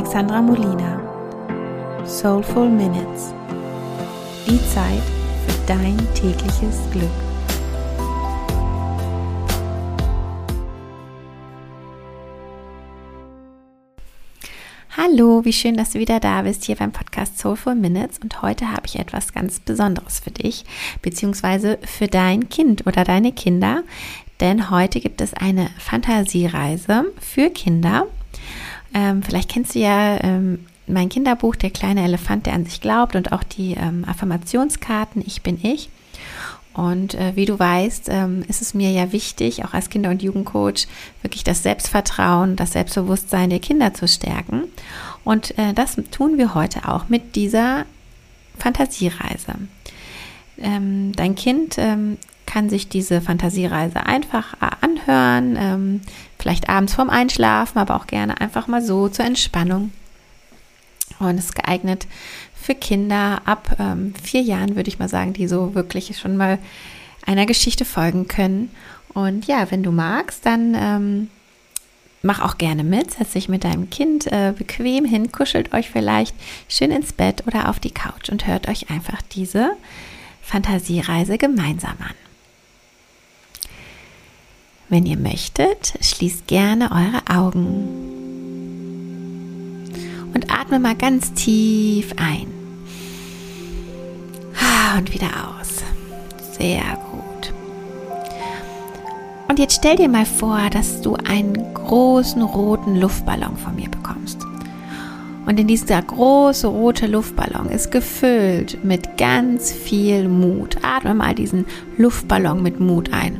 Alexandra Molina. Soulful Minutes. Die Zeit für dein tägliches Glück. Hallo, wie schön, dass du wieder da bist hier beim Podcast Soulful Minutes, und heute habe ich etwas ganz Besonderes für dich, beziehungsweise für dein Kind oder deine Kinder, denn heute gibt es eine Fantasiereise für Kinder. Vielleicht kennst du ja mein Kinderbuch, Der kleine Elefant, der an sich glaubt, und auch die Affirmationskarten, Ich bin ich. Und wie du weißt, ist es mir ja wichtig, auch als Kinder- und Jugendcoach, wirklich das Selbstvertrauen, das Selbstbewusstsein der Kinder zu stärken. Und das tun wir heute auch mit dieser Fantasiereise. Dein Kind kann sich diese Fantasiereise einfach anhören, vielleicht abends vorm Einschlafen, aber auch gerne einfach mal so zur Entspannung. Und es ist geeignet für Kinder ab 4 Jahren, würde ich mal sagen, die so wirklich schon mal einer Geschichte folgen können. Und ja, wenn du magst, dann mach auch gerne mit, setz dich mit deinem Kind bequem hin, kuschelt euch vielleicht schön ins Bett oder auf die Couch und hört euch einfach diese Fantasiereise gemeinsam an. Wenn ihr möchtet, schließt gerne eure Augen und atme mal ganz tief ein und wieder aus. Sehr gut. Und jetzt stell dir mal vor, dass du einen großen roten Luftballon von mir bekommst. Und in dieser große rote Luftballon ist gefüllt mit ganz viel Mut. Atme mal diesen Luftballon mit Mut ein.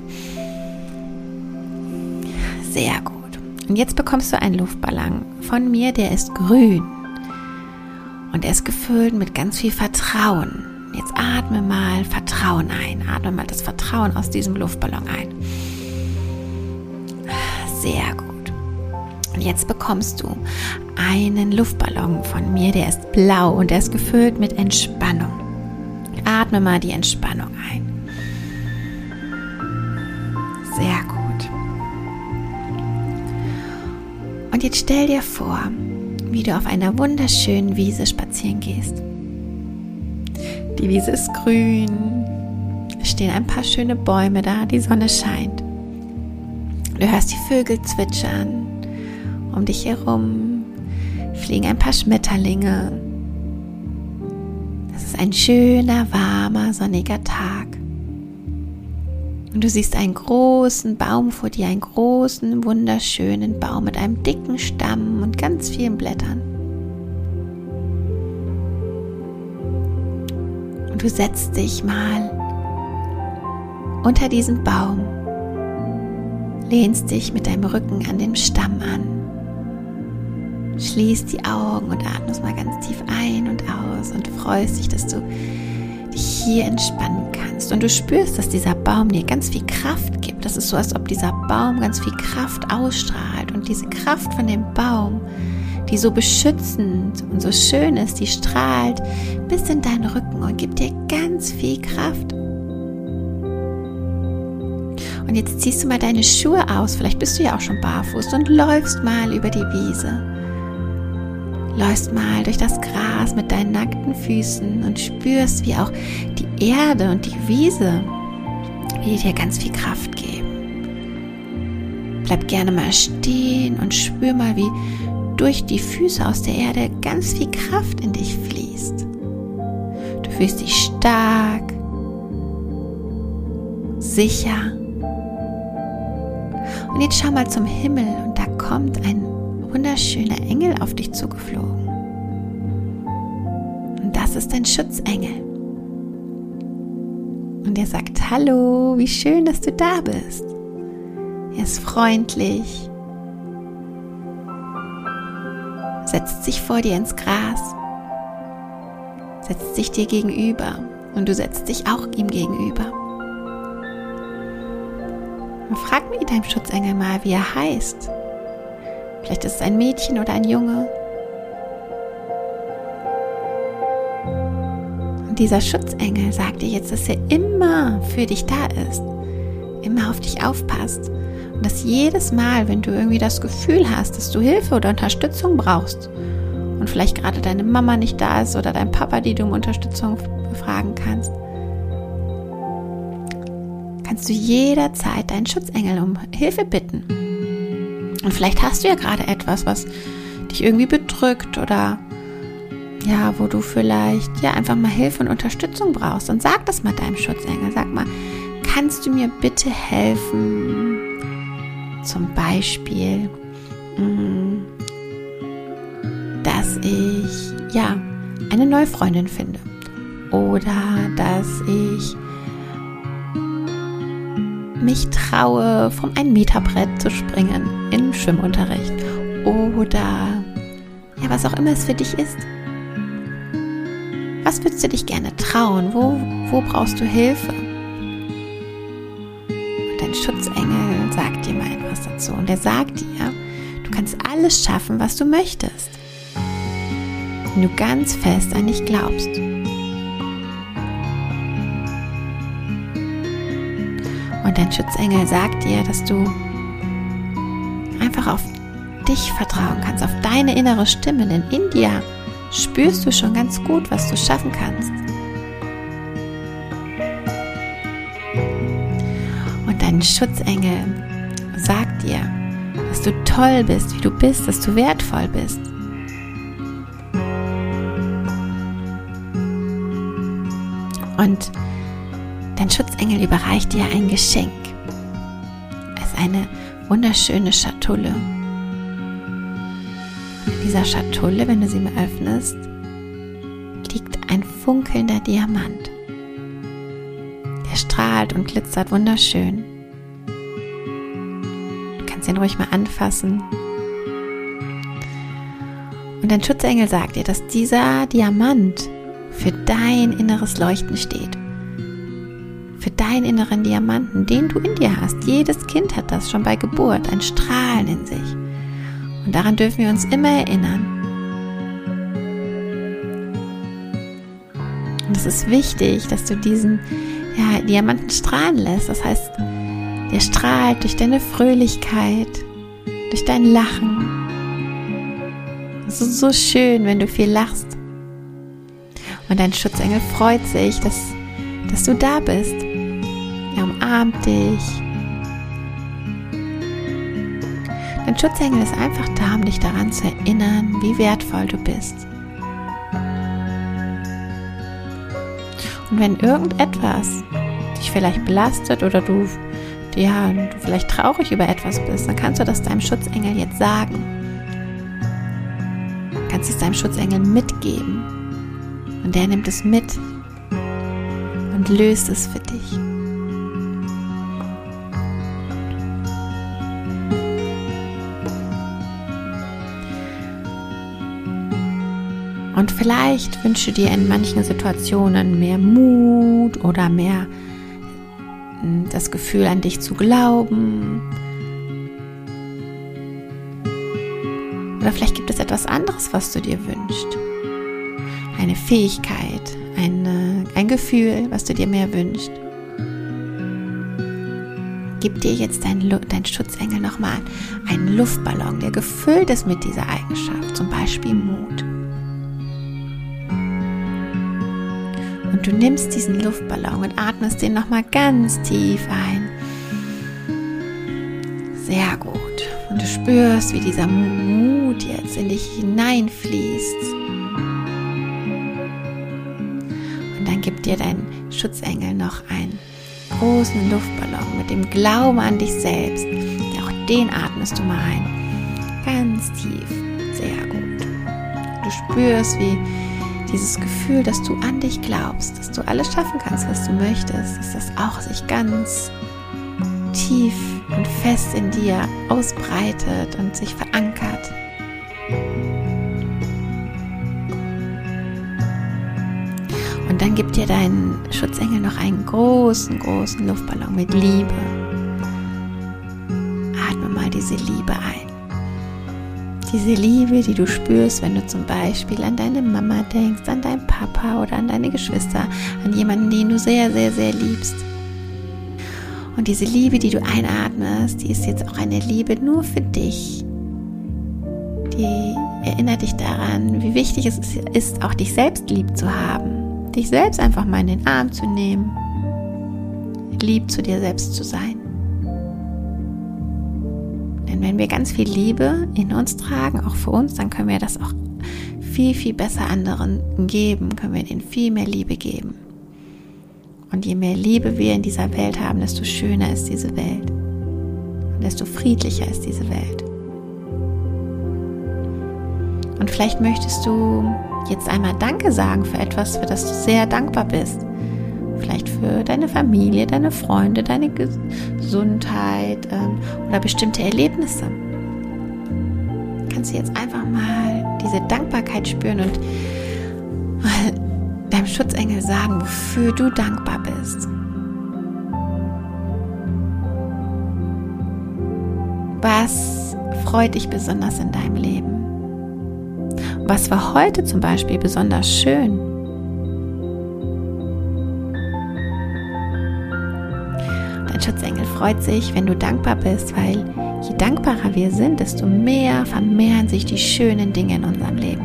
Sehr gut. Und jetzt bekommst du einen Luftballon von mir, der ist grün. Und er ist gefüllt mit ganz viel Vertrauen. Jetzt atme mal Vertrauen ein. Atme mal das Vertrauen aus diesem Luftballon ein. Sehr gut. Und jetzt bekommst du einen Luftballon von mir, der ist blau und der ist gefüllt mit Entspannung. Atme mal die Entspannung ein. Sehr gut. Und jetzt stell dir vor, wie du auf einer wunderschönen Wiese spazieren gehst. Die Wiese ist grün, es stehen ein paar schöne Bäume da, die Sonne scheint. Du hörst die Vögel zwitschern, um dich herum fliegen ein paar Schmetterlinge. Es ist ein schöner, warmer, sonniger Tag. Und du siehst einen großen Baum vor dir, einen großen, wunderschönen Baum mit einem dicken Stamm und ganz vielen Blättern. Und du setzt dich mal unter diesen Baum, lehnst dich mit deinem Rücken an den Stamm an, schließt die Augen und atmest mal ganz tief ein und aus und freust dich, dass du dich hier entspannen kannst. Und du spürst, dass dieser Baum dir ganz viel Kraft gibt. Das ist so, als ob dieser Baum ganz viel Kraft ausstrahlt. Und diese Kraft von dem Baum, die so beschützend und so schön ist, die strahlt bis in deinen Rücken und gibt dir ganz viel Kraft. Und jetzt ziehst du mal deine Schuhe aus, vielleicht bist du ja auch schon barfuß, und läufst mal über die Wiese. Läufst mal durch das Gras mit deinen nackten Füßen und spürst, wie auch die Erde und die Wiese, wie die dir ganz viel Kraft geben. Bleib gerne mal stehen und spür mal, wie durch die Füße aus der Erde ganz viel Kraft in dich fließt. Du fühlst dich stark, sicher. Und jetzt schau mal zum Himmel, und da kommt ein wunderschöner Engel auf dich zugeflogen. Und das ist dein Schutzengel. Und er sagt: Hallo, wie schön, dass du da bist. Er ist freundlich, setzt sich vor dir ins Gras, setzt sich dir gegenüber, und du setzt dich auch ihm gegenüber. Und frag mir deinem Schutzengel mal, wie er heißt. Vielleicht ist es ein Mädchen oder ein Junge. Und dieser Schutzengel sagt dir jetzt, dass er immer für dich da ist, immer auf dich aufpasst. Und dass jedes Mal, wenn du irgendwie das Gefühl hast, dass du Hilfe oder Unterstützung brauchst und vielleicht gerade deine Mama nicht da ist oder dein Papa, die du um Unterstützung befragen kannst, kannst du jederzeit deinen Schutzengel um Hilfe bitten. Und vielleicht hast du ja gerade etwas, was dich irgendwie bedrückt oder ja, wo du vielleicht ja einfach mal Hilfe und Unterstützung brauchst. Und sag das mal deinem Schutzengel. Sag mal, kannst du mir bitte helfen? Zum Beispiel, dass ich ja eine neue Freundin finde oder dass ich mich traue, vom 1-Meter-Brett zu springen im Schwimmunterricht oder ja, was auch immer es für dich ist. Was würdest du dich gerne trauen? Wo brauchst du Hilfe? Und dein Schutzengel sagt dir mal etwas dazu. Und er sagt dir, du kannst alles schaffen, was du möchtest, wenn du ganz fest an dich glaubst. Und dein Schutzengel sagt dir, dass du einfach auf dich vertrauen kannst, auf deine innere Stimme, denn in dir spürst du schon ganz gut, was du schaffen kannst. Und dein Schutzengel sagt dir, dass du toll bist, wie du bist, dass du wertvoll bist. Und dein Schutzengel überreicht dir ein Geschenk. Es ist eine wunderschöne Schatulle. In dieser Schatulle, wenn du sie mal öffnest, liegt ein funkelnder Diamant. Der strahlt und glitzert wunderschön. Du kannst ihn ruhig mal anfassen. Und dein Schutzengel sagt dir, dass dieser Diamant für dein inneres Leuchten steht. Für deinen inneren Diamanten, den du in dir hast. Jedes Kind hat das schon bei Geburt, ein Strahlen in sich. Und daran dürfen wir uns immer erinnern. Und es ist wichtig, dass du diesen Diamanten strahlen lässt. Das heißt, der strahlt durch deine Fröhlichkeit, durch dein Lachen. Es ist so schön, wenn du viel lachst. Und dein Schutzengel freut sich, dass du da bist. Er umarmt dich. Dein Schutzengel ist einfach da, um dich daran zu erinnern, wie wertvoll du bist. Und wenn irgendetwas dich vielleicht belastet oder du vielleicht traurig über etwas bist, dann kannst du das deinem Schutzengel jetzt sagen. Du kannst es deinem Schutzengel mitgeben. Und der nimmt es mit und löst es für dich. Und vielleicht wünschst du dir in manchen Situationen mehr Mut oder mehr das Gefühl, an dich zu glauben. Oder vielleicht gibt es etwas anderes, was du dir wünschst. Eine Fähigkeit, ein Gefühl, was du dir mehr wünschst. Gib dir jetzt dein Schutzengel nochmal einen Luftballon, der gefüllt ist mit dieser Eigenschaft, zum Beispiel Mut. Und du nimmst diesen Luftballon und atmest den nochmal ganz tief ein. Sehr gut. Und du spürst, wie dieser Mut jetzt in dich hineinfließt. Und dann gibt dir dein Schutzengel noch einen großen Luftballon mit dem Glauben an dich selbst. Auch den atmest du mal ein. Ganz tief. Sehr gut. Du spürst, wie dieses Gefühl, dass du an dich glaubst, dass du alles schaffen kannst, was du möchtest, dass das auch sich ganz tief und fest in dir ausbreitet und sich verankert. Und dann gibt dir dein Schutzengel noch einen großen, großen Luftballon mit Liebe. Atme mal diese Liebe ein. Diese Liebe, die du spürst, wenn du zum Beispiel an deine Mama denkst, an deinen Papa oder an deine Geschwister, an jemanden, den du sehr, sehr, sehr liebst. Und diese Liebe, die du einatmest, die ist jetzt auch eine Liebe nur für dich. Die erinnert dich daran, wie wichtig es ist, auch dich selbst lieb zu haben. Dich selbst einfach mal in den Arm zu nehmen. Lieb zu dir selbst zu sein. Denn wenn wir ganz viel Liebe in uns tragen, auch für uns, dann können wir das auch viel, viel besser anderen geben, können wir denen viel mehr Liebe geben. Und je mehr Liebe wir in dieser Welt haben, desto schöner ist diese Welt. Und desto friedlicher ist diese Welt. Und vielleicht möchtest du jetzt einmal Danke sagen für etwas, für das du sehr dankbar bist. Vielleicht für deine Familie, deine Freunde, deine Gesundheit oder bestimmte Erlebnisse. Kannst du jetzt einfach mal diese Dankbarkeit spüren und mal deinem Schutzengel sagen, wofür du dankbar bist. Was freut dich besonders in deinem Leben? Was war heute zum Beispiel besonders schön? Dein Schutzengel freut sich, wenn du dankbar bist, weil je dankbarer wir sind, desto mehr vermehren sich die schönen Dinge in unserem Leben.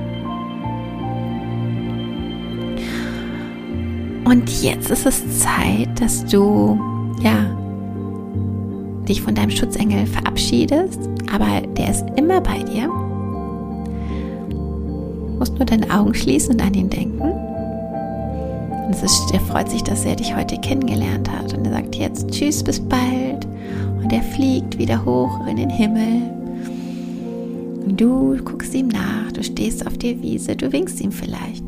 Und jetzt ist es Zeit, dass du dich von deinem Schutzengel verabschiedest, aber der ist immer bei dir. Du musst nur deine Augen schließen und an ihn denken. Und er freut sich, dass er dich heute kennengelernt hat. Und er sagt jetzt tschüss, bis bald. Und er fliegt wieder hoch in den Himmel. Und du guckst ihm nach, du stehst auf der Wiese, du winkst ihm vielleicht.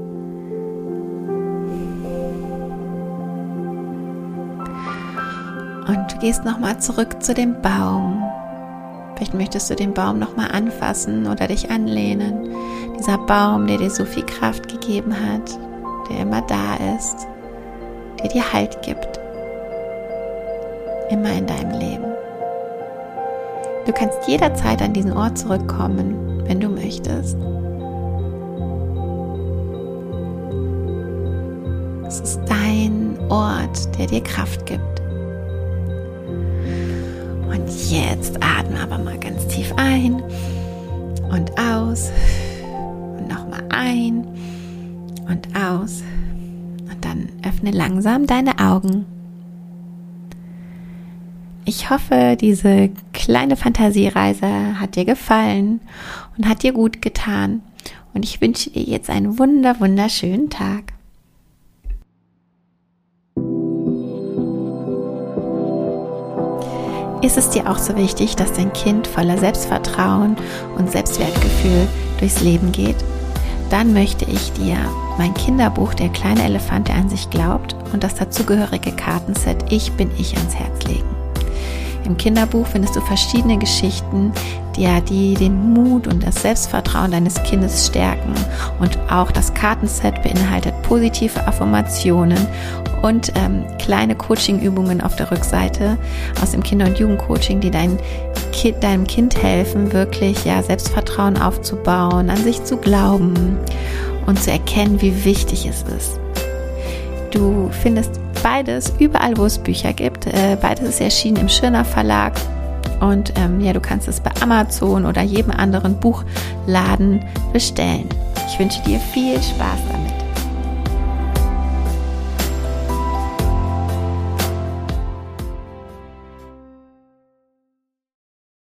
Und du gehst nochmal zurück zu dem Baum. Vielleicht möchtest du den Baum nochmal anfassen oder dich anlehnen. Dieser Baum, der dir so viel Kraft gegeben hat, der immer da ist, der dir Halt gibt. Immer in deinem Leben. Du kannst jederzeit an diesen Ort zurückkommen, wenn du möchtest. Es ist dein Ort, der dir Kraft gibt. Und jetzt atme aber mal ganz tief ein und aus und nochmal ein und aus und dann öffne langsam deine Augen. Ich hoffe, diese kleine Fantasiereise hat dir gefallen und hat dir gut getan und ich wünsche dir jetzt einen wunderschönen Tag. Ist es dir auch so wichtig, dass dein Kind voller Selbstvertrauen und Selbstwertgefühl durchs Leben geht? Dann möchte ich dir mein Kinderbuch Der kleine Elefant, der an sich glaubt und das dazugehörige Kartenset Ich bin ich ans Herz legen. Im Kinderbuch findest du verschiedene Geschichten, die den Mut und das Selbstvertrauen deines Kindes stärken. Und auch das Kartenset beinhaltet positive Affirmationen und kleine Coaching-Übungen auf der Rückseite aus dem Kinder- und Jugendcoaching, die deinem Kind helfen, wirklich Selbstvertrauen aufzubauen, an sich zu glauben und zu erkennen, wie wichtig es ist. Du findest beides überall, wo es Bücher gibt. Beides ist erschienen im Schirner Verlag und du kannst es bei Amazon oder jedem anderen Buchladen bestellen. Ich wünsche dir viel Spaß damit.